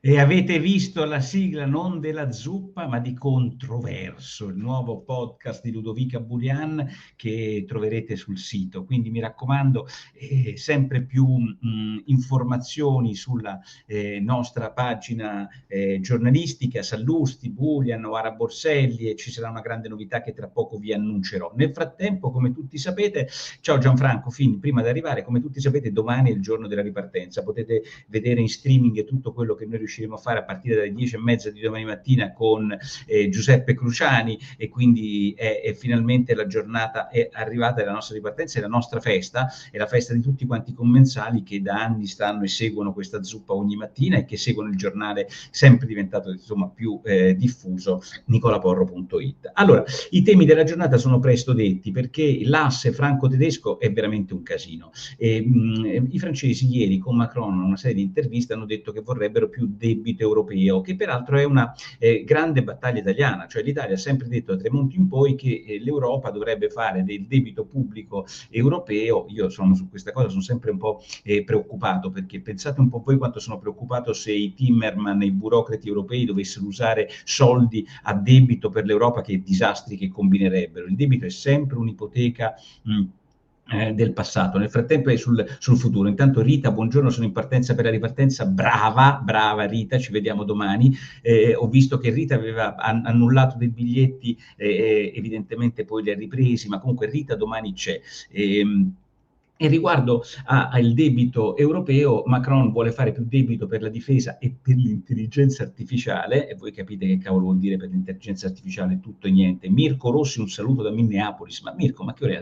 E avete visto la sigla non della zuppa, ma di Controverso, il nuovo podcast di Ludovica Burian che troverete sul sito. Quindi mi raccomando, sempre più informazioni sulla nostra pagina giornalistica, Sallusti, Burian, Oara Borselli, e ci sarà una grande novità che tra poco vi annuncerò. Nel frattempo, come tutti sapete, ciao Gianfranco Fini, prima di arrivare, come tutti sapete, domani è il giorno della ripartenza. Potete vedere in streaming tutto quello che noi riusciremo a fare a partire dalle 10:30 di domani mattina con Giuseppe Cruciani, e quindi è finalmente la giornata è arrivata della nostra ripartenza, è la nostra festa, è la festa di tutti quanti i commensali che da anni stanno e seguono questa zuppa ogni mattina e che seguono il giornale sempre diventato insomma più diffuso, nicolaporro.it. Allora, i temi della giornata sono presto detti, perché l'asse franco-tedesco è veramente un casino. I francesi ieri con Macron in una serie di interviste hanno detto che vorrebbero più debito europeo, che peraltro è una grande battaglia italiana, cioè l'Italia ha sempre detto da Tremonti in poi che l'Europa dovrebbe fare del debito pubblico europeo. Io sono su questa cosa, sono sempre un po' preoccupato, perché pensate un po' voi quanto sono preoccupato se i Timmerman e i burocrati europei dovessero usare soldi a debito per l'Europa, che disastri che combinerebbero. Il debito è sempre un'ipoteca del passato, nel frattempo è sul futuro. Intanto Rita, buongiorno, sono in partenza per la ripartenza, brava Rita, ci vediamo domani. Ho visto che Rita aveva annullato dei biglietti, evidentemente poi li ha ripresi, ma comunque Rita domani c'è. E riguardo al debito europeo, Macron vuole fare più debito per la difesa e per l'intelligenza artificiale, e voi capite che cavolo vuol dire per l'intelligenza artificiale, tutto e niente. Mirko Rossi, un saluto da Minneapolis. Ma Mirko, ma che ora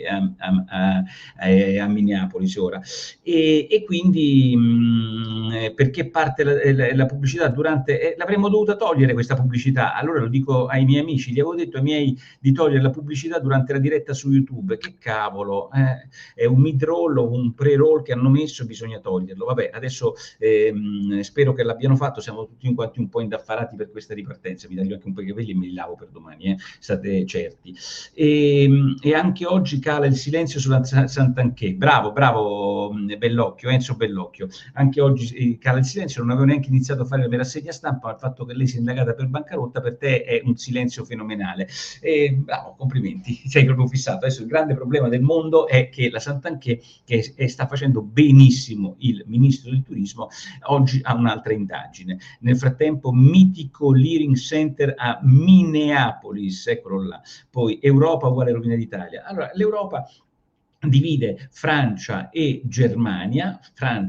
è a Minneapolis ora? E quindi perché parte la pubblicità durante... l'avremmo dovuta togliere questa pubblicità. Allora lo dico ai miei amici, gli avevo detto ai miei di togliere la pubblicità durante la diretta su YouTube. Che cavolo, è un mid-roll o un pre-roll che hanno messo, bisogna toglierlo. Vabbè, adesso spero che l'abbiano fatto, siamo tutti quanti un po' indaffarati per questa ripartenza. Mi taglio anche un po' i capelli e me li lavo per domani, state certi. E anche oggi cala il silenzio sulla Santanchè. Bravo Bellocchio, Enzo Bellocchio. Anche oggi cala il silenzio, non avevo neanche iniziato a fare la mia rassegna stampa, ma il fatto che lei sia indagata per bancarotta per te è un silenzio fenomenale. Bravo, complimenti, sei proprio fissato. Adesso il grande problema del mondo è che la Santanchè, che sta facendo benissimo il ministro del turismo, oggi ha un'altra indagine. Nel frattempo, mitico Leering Center a Minneapolis, eccolo là. Poi Europa uguale rovina d'Italia. Allora, l'Europa divide Francia e Germania,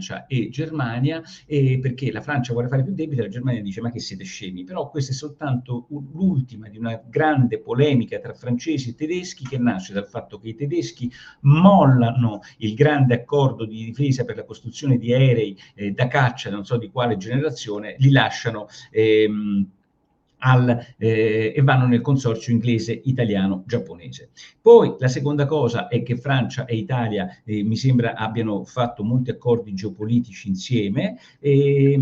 perché la Francia vuole fare più debito e la Germania dice ma che siete scemi. Però questa è soltanto l'ultima di una grande polemica tra francesi e tedeschi, che nasce dal fatto che i tedeschi mollano il grande accordo di difesa per la costruzione di aerei da caccia, non so di quale generazione, li lasciano e vanno nel consorzio inglese, italiano, giapponese. Poi la seconda cosa è che Francia e Italia mi sembra abbiano fatto molti accordi geopolitici insieme, e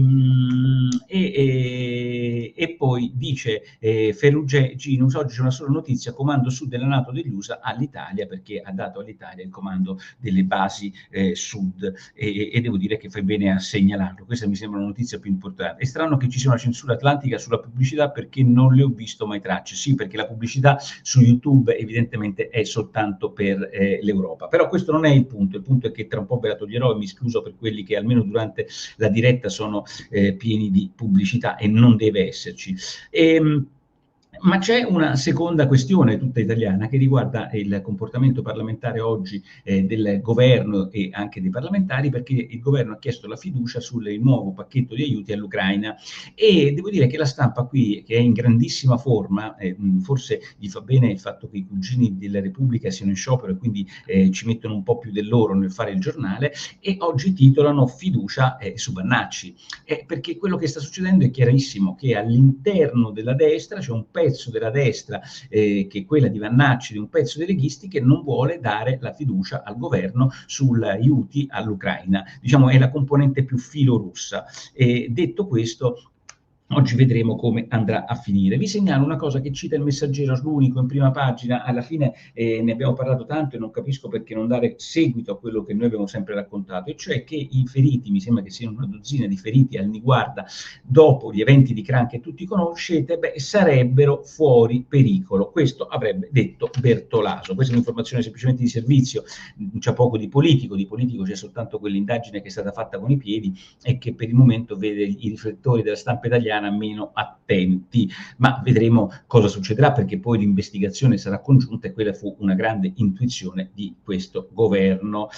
poi dice Ferruginus, oggi c'è una sola notizia: comando sud della NATO degli USA all'Italia, perché ha dato all'Italia il comando delle basi sud, e devo dire che fai bene a segnalarlo. Questa mi sembra una notizia più importante. È strano che ci sia una censura atlantica sulla pubblicità, perché non le ho visto mai tracce. Sì, perché la pubblicità su YouTube evidentemente è soltanto per l'Europa. Però questo non è il punto è che tra un po' ve la toglierò, e mi scuso per quelli che almeno durante la diretta sono pieni di pubblicità, e non deve esserci. Ma c'è una seconda questione tutta italiana che riguarda il comportamento parlamentare oggi del governo e anche dei parlamentari, perché il governo ha chiesto la fiducia sul nuovo pacchetto di aiuti all'Ucraina, e devo dire che la stampa qui, che è in grandissima forma, forse gli fa bene il fatto che i cugini della Repubblica siano in sciopero e quindi ci mettono un po' più del loro nel fare il giornale, e oggi titolano fiducia su Bannacci, perché quello che sta succedendo è chiarissimo, che all'interno della destra c'è un pezzo della destra, che è quella di Vannacci, di un pezzo dei leghisti, che non vuole dare la fiducia al governo sugli aiuti all'Ucraina. Diciamo è la componente più filorussa. Detto questo, Oggi vedremo come andrà a finire. Vi segnalo una cosa che cita il Messaggero, l'unico in prima pagina, alla fine ne abbiamo parlato tanto e non capisco perché non dare seguito a quello che noi abbiamo sempre raccontato, e cioè che i feriti, mi sembra che siano una dozzina di feriti al Niguarda, dopo gli eventi di Kran che tutti conoscete, sarebbero fuori pericolo. Questo avrebbe detto Bertolaso. Questa è un'informazione semplicemente di servizio, c'è poco di politico c'è soltanto quell'indagine che è stata fatta con i piedi e che per il momento vede i riflettori della stampa italiana meno attenti, ma vedremo cosa succederà, perché poi l'investigazione sarà congiunta e quella fu una grande intuizione di questo governo.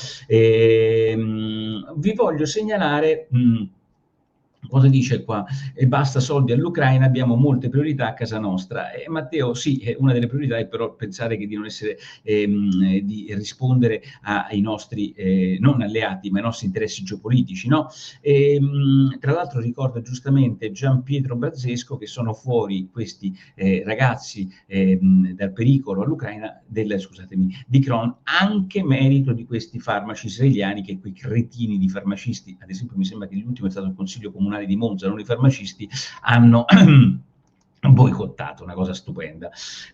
Vi voglio segnalare cosa dice qua? E basta soldi all'Ucraina, abbiamo molte priorità a casa nostra. Matteo, sì, una delle priorità è però pensare che di non essere, di rispondere ai nostri, non alleati, ma ai nostri interessi geopolitici, no? Tra l'altro ricorda giustamente Gian Pietro Brazzesco che sono fuori questi ragazzi dal pericolo all'Ucraina, scusatemi, di Kron, anche merito di questi farmaci israeliani, che quei cretini di farmacisti, ad esempio mi sembra che l'ultimo è stato il Consiglio Comunale di Monza, non i farmacisti, hanno boicottato, una cosa stupenda.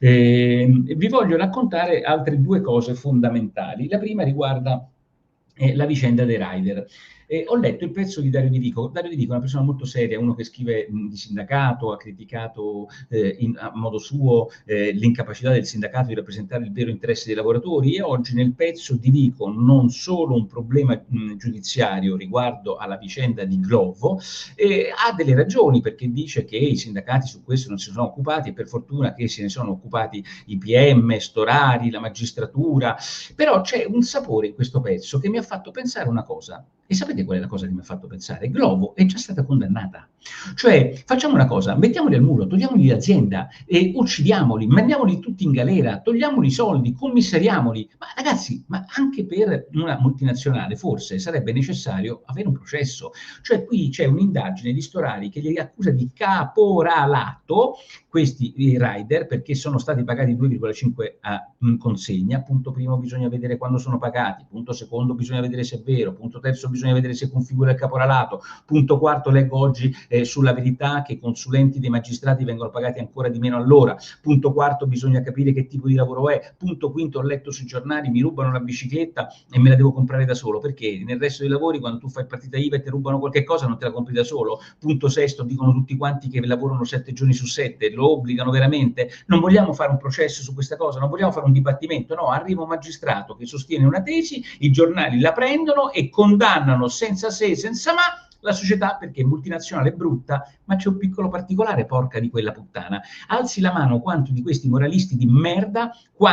Vi voglio raccontare altre due cose fondamentali. La prima riguarda la vicenda dei rider. Ho letto il pezzo di Dario Di Vico. Dario Di Vico è una persona molto seria, uno che scrive di sindacato, ha criticato a modo suo l'incapacità del sindacato di rappresentare il vero interesse dei lavoratori, e oggi nel pezzo Di Vico non solo un problema giudiziario riguardo alla vicenda di Glovo, ha delle ragioni, perché dice che i sindacati su questo non si sono occupati, e per fortuna che se ne sono occupati i PM, Storari, la magistratura, però c'è un sapore in questo pezzo che mi ha fatto pensare una cosa. E sapete qual è la cosa che mi ha fatto pensare? Glovo è già stata condannata. Cioè, facciamo una cosa, mettiamoli al muro, togliamoli l'azienda, uccidiamoli, mandiamoli tutti in galera, togliamoli i soldi, commissariamoli. Ma ragazzi, ma anche per una multinazionale forse sarebbe necessario avere un processo. Cioè, qui c'è un'indagine di Storari che li accusa di caporalato, questi rider, perché sono stati pagati 2,5 a consegna. Punto primo, bisogna vedere quando sono pagati. Punto secondo, bisogna vedere se è vero. Punto terzo, bisogna vedere se configura il caporalato. Punto quarto, leggo oggi sulla Verità che i consulenti dei magistrati vengono pagati ancora di meno all'ora. Punto quarto, bisogna capire che tipo di lavoro è. Punto quinto, ho letto sui giornali, mi rubano la bicicletta e me la devo comprare da solo, perché nel resto dei lavori, quando tu fai partita IVA e ti rubano qualche cosa, non te la compri da solo. Punto sesto, dicono tutti quanti che lavorano 7 giorni su 7, lo obbligano veramente. Non vogliamo fare un processo su questa cosa, non vogliamo fare un dibattimento, no, arriva un magistrato che sostiene una tesi, i giornali la prendono e condannano senza se, senza ma la società, perché è multinazionale, è brutta, ma c'è un piccolo particolare, porca di quella puttana. Alzi la mano quanti di questi moralisti di merda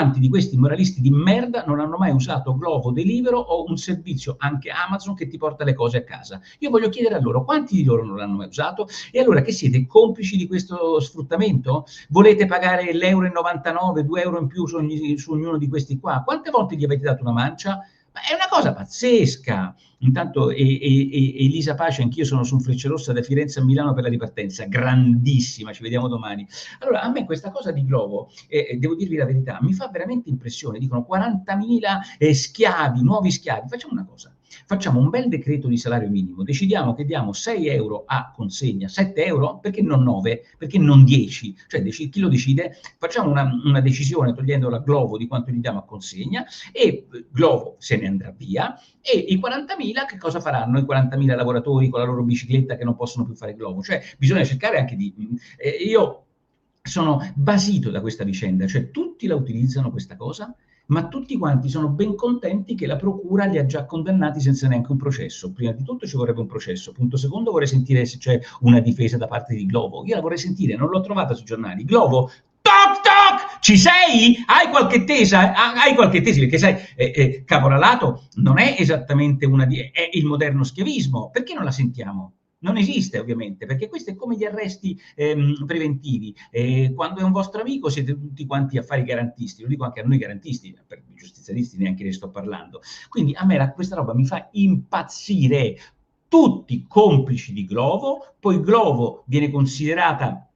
non hanno mai usato Glovo, Deliveroo o un servizio, anche Amazon, che ti porta le cose a casa. Io voglio chiedere a loro, quanti di loro non l'hanno mai usato? E allora che siete complici di questo sfruttamento? Volete pagare l'1,99 €, 2 euro in più su ognuno di questi qua? Quante volte gli avete dato una mancia? Ma è una cosa pazzesca. Intanto Elisa Pace, anch'io sono su un Frecciarossa da Firenze a Milano per la ripartenza, grandissima, ci vediamo domani. Allora, a me questa cosa di Glovo, devo dirvi la verità, mi fa veramente impressione. Dicono 40.000 schiavi, nuovi schiavi. Facciamo una cosa, facciamo un bel decreto di salario minimo, decidiamo che diamo 6 euro a consegna, 7 euro, perché non 9, perché non 10, cioè chi lo decide? Facciamo una decisione togliendo la Glovo di quanto gli diamo a consegna, e Glovo se ne andrà via, e i 40.000 che cosa faranno? I 40.000 lavoratori con la loro bicicletta che non possono più fare Glovo. Cioè bisogna cercare anche di... io sono basito da questa vicenda, cioè tutti la utilizzano questa cosa, ma tutti quanti sono ben contenti che la procura li ha già condannati senza neanche un processo. Prima di tutto ci vorrebbe un processo. Punto secondo, vorrei sentire se c'è una difesa da parte di Glovo. Io la vorrei sentire, non l'ho trovata sui giornali. Glovo, toc toc, ci sei? Hai qualche tesa? Hai qualche tesi? Perché sai, caporalato non è esattamente è il moderno schiavismo. Perché non la sentiamo? Non esiste ovviamente, perché questo è come gli arresti preventivi. Quando è un vostro amico siete tutti quanti a fare i garantisti, lo dico anche a noi garantisti, per i giustizialisti neanche ne sto parlando. Quindi a me questa roba mi fa impazzire. Tutti complici di Glovo, poi Glovo viene considerata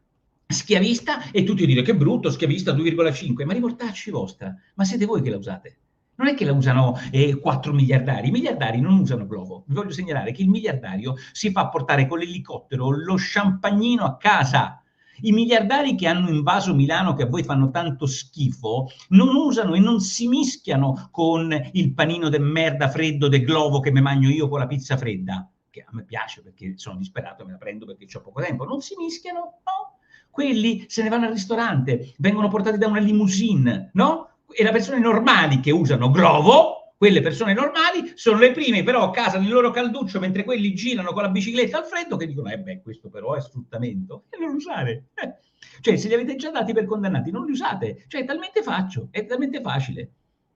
schiavista e tutti dire che brutto, schiavista 2,5, ma riportacci vostra, ma siete voi che la usate. Non è che la usano 4 miliardari, i miliardari non usano Glovo. Vi voglio segnalare che il miliardario si fa portare con l'elicottero lo champagnino a casa. I miliardari che hanno invaso Milano, che a voi fanno tanto schifo, non usano e non si mischiano con il panino de merda freddo de Glovo che mi mangio io con la pizza fredda, che a me piace perché sono disperato e me la prendo perché ho poco tempo. Non si mischiano, no. Quelli se ne vanno al ristorante, vengono portati da una limousine, no? E le persone normali che usano Glovo, quelle persone normali, sono le prime però a casa nel loro calduccio mentre quelli girano con la bicicletta al freddo che dicono beh, questo però è sfruttamento, e non lo usare. Cioè, se li avete già dati per condannati, non li usate. Cioè, è talmente facile.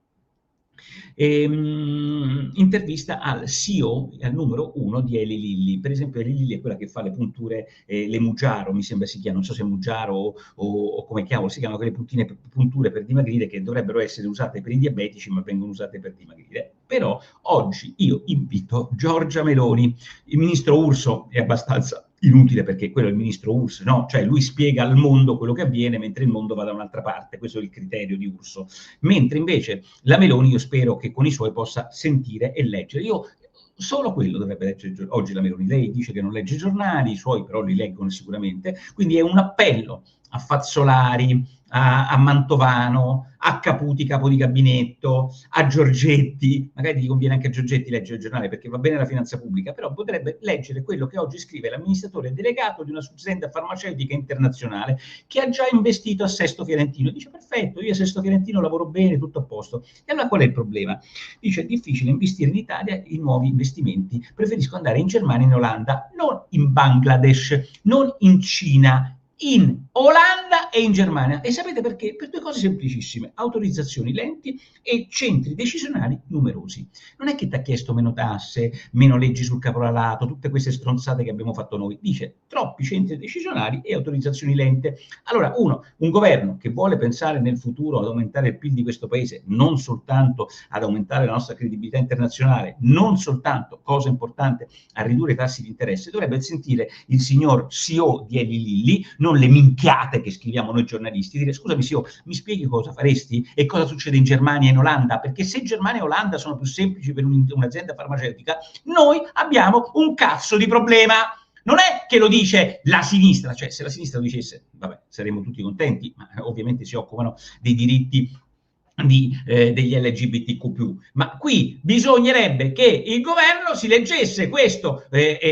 Intervista al CEO, al numero 1 di Eli Lilly. Per esempio, Eli Lilly è quella che fa le punture, le Mounjaro, mi sembra si chiama, non so se Mounjaro o come chiamano, si chiamano quelle punture per dimagrire che dovrebbero essere usate per i diabetici, ma vengono usate per dimagrire. Però oggi io invito Giorgia Meloni, il ministro Urso è abbastanza inutile perché quello è il ministro Urso, no? Cioè lui spiega al mondo quello che avviene mentre il mondo va da un'altra parte, questo è il criterio di Urso. Mentre invece la Meloni io spero che con i suoi possa sentire e leggere. Io solo quello dovrebbe leggere oggi la Meloni. Lei dice che non legge i giornali, i suoi però li leggono sicuramente, quindi è un appello a Fazzolari, a Mantovano, a Caputi, capo di gabinetto, a Giorgetti, magari gli conviene anche a Giorgetti leggere il giornale perché va bene la finanza pubblica, però potrebbe leggere quello che oggi scrive l'amministratore delegato di una azienda farmaceutica internazionale che ha già investito a Sesto Fiorentino. Dice perfetto, io a Sesto Fiorentino lavoro bene, tutto a posto. E allora qual è il problema? Dice è difficile investire in Italia in nuovi investimenti, preferisco andare in Germania e in Olanda, non in Bangladesh, non in Cina, in Olanda e in Germania. E sapete perché? Per due cose semplicissime: autorizzazioni lenti e centri decisionali numerosi. Non è che ti ha chiesto meno tasse, meno leggi sul caporalato, tutte queste stronzate che abbiamo fatto noi. Dice troppi centri decisionali e autorizzazioni lente. Allora, un governo che vuole pensare nel futuro ad aumentare il PIL di questo paese, non soltanto ad aumentare la nostra credibilità internazionale, non soltanto, cosa importante, a ridurre i tassi di interesse, dovrebbe sentire il signor CEO di Eli Lilly, non le minchiate che scriviamo noi giornalisti, dire scusami CEO, mi spieghi cosa faresti e cosa succede in Germania e in Olanda? Perché se Germania e Olanda sono più semplici per un'azienda farmaceutica, noi abbiamo un cazzo di problema. Non è che lo dice la sinistra, cioè se la sinistra lo dicesse, vabbè, saremmo tutti contenti, ma ovviamente si occupano dei diritti degli LGBTQ+. Ma qui bisognerebbe che il governo si leggesse questo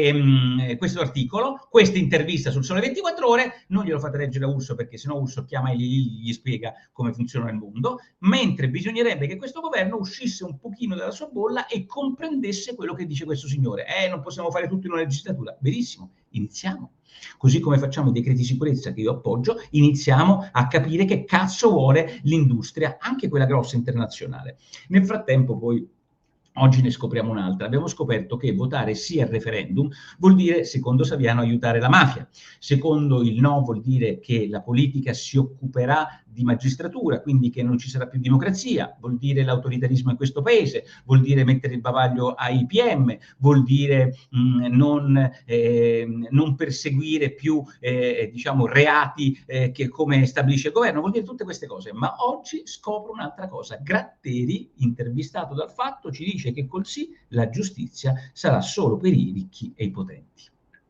articolo, questa intervista sul Sole 24 Ore, non glielo fate leggere a Urso perché sennò Urso chiama e gli spiega come funziona il mondo, mentre bisognerebbe che questo governo uscisse un pochino dalla sua bolla e comprendesse quello che dice questo signore. Non possiamo fare tutto in una legislatura. Benissimo, iniziamo. Così come facciamo i decreti di sicurezza che io appoggio, iniziamo a capire che cazzo vuole l'industria, anche quella grossa internazionale. Nel frattempo poi oggi ne scopriamo un'altra. Abbiamo scoperto che votare sì al referendum vuol dire, secondo Saviano, aiutare la mafia. Secondo il no vuol dire che la politica si occuperà di magistratura, quindi che non ci sarà più democrazia, vuol dire l'autoritarismo in questo paese, vuol dire mettere il bavaglio ai PM, vuol dire non perseguire più diciamo reati che come stabilisce il governo, vuol dire tutte queste cose. Ma oggi scopro un'altra cosa. Gratteri, intervistato dal Fatto, ci dice che col sì la giustizia sarà solo per i ricchi e i potenti.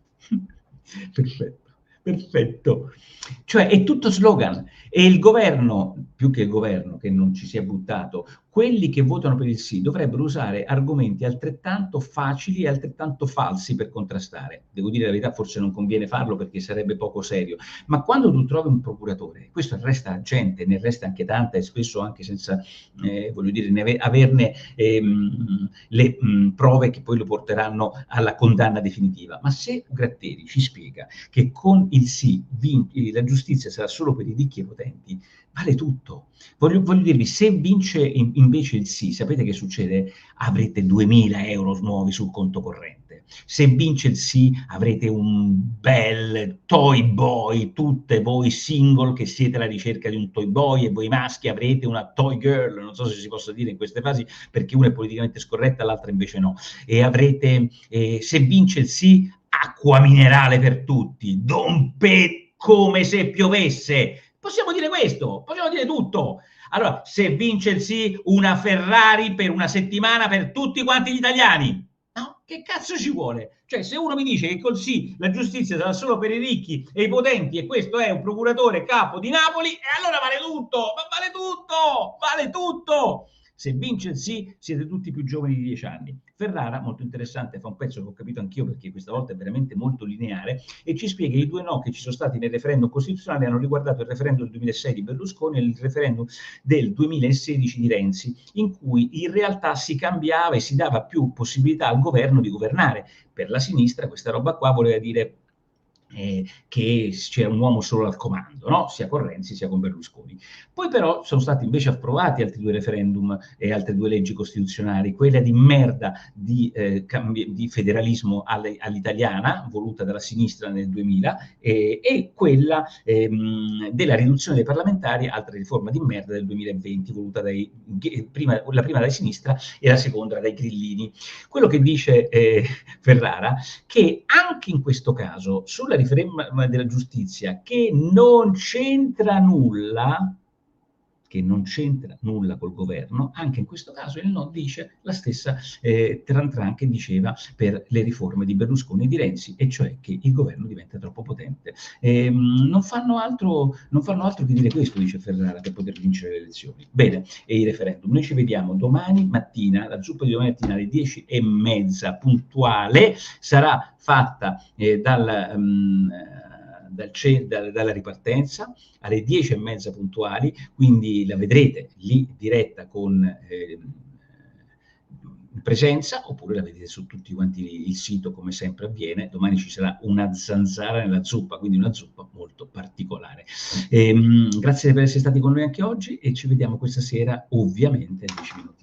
Perfetto, perfetto. Cioè è tutto slogan. E il governo, più che il governo che non ci si è buttato, quelli che votano per il sì dovrebbero usare argomenti altrettanto facili e altrettanto falsi per contrastare. Devo dire la verità, forse non conviene farlo perché sarebbe poco serio, ma quando tu trovi un procuratore, questo resta gente, ne resta anche tanta e spesso anche senza, voglio dire, averne le prove che poi lo porteranno alla condanna definitiva. Ma se Gratteri ci spiega che con il sì la giustizia sarà solo per i ricchi e potenti, vale tutto. Voglio dirvi, se vince invece il sì, sapete che succede? Avrete 2.000 euro nuovi sul conto corrente. Se vince il sì, avrete un bel toy boy, tutte voi single che siete alla ricerca di un toy boy, e voi maschi avrete una toy girl, non so se si possa dire in queste fasi, perché una è politicamente scorretta, l'altra invece no. E avrete, se vince il sì, acqua minerale per tutti, come se piovesse, Possiamo dire questo, possiamo dire tutto. Allora, se vince il sì, una Ferrari per una settimana per tutti quanti gli italiani. No? Che cazzo ci vuole? Cioè, se uno mi dice che col sì la giustizia sarà solo per i ricchi e i potenti e questo è un procuratore capo di Napoli, e allora vale tutto, ma vale tutto, vale tutto. Se vince il sì, siete tutti più giovani di 10 anni. Ferrara, molto interessante, fa un pezzo che ho capito anch'io perché questa volta è veramente molto lineare e ci spiega i due no che ci sono stati nel referendum costituzionale hanno riguardato il referendum del 2006 di Berlusconi e il referendum del 2016 di Renzi, in cui in realtà si cambiava e si dava più possibilità al governo di governare. Per la sinistra questa roba qua voleva dire che c'è un uomo solo al comando, no? Sia con Renzi sia con Berlusconi. Poi però sono stati invece approvati altri due referendum e altre due leggi costituzionali, quella di merda di federalismo all'italiana, voluta dalla sinistra nel 2000, e quella della riduzione dei parlamentari, altra riforma di merda del 2020, voluta la prima dalla sinistra e la seconda dai grillini. Quello che dice Ferrara, che anche in questo caso, sulla riforma della giustizia, che non c'entra nulla col governo, anche in questo caso il no dice la stessa Tran che diceva per le riforme di Berlusconi e di Renzi, e cioè che il governo diventa troppo potente. Non fanno altro che dire questo, dice Ferrara, per poter vincere le elezioni. Bene, e i referendum. Noi ci vediamo domani mattina, la zuppa di domani mattina alle 10:30 puntuale, sarà fatta dalla ripartenza alle 10:30 puntuali, quindi la vedrete lì diretta con in presenza, oppure la vedete su tutti quanti il sito, come sempre avviene. Domani ci sarà una zanzara nella zuppa, quindi una zuppa molto particolare. Grazie per essere stati con noi anche oggi e ci vediamo questa sera, ovviamente, a 10 minuti.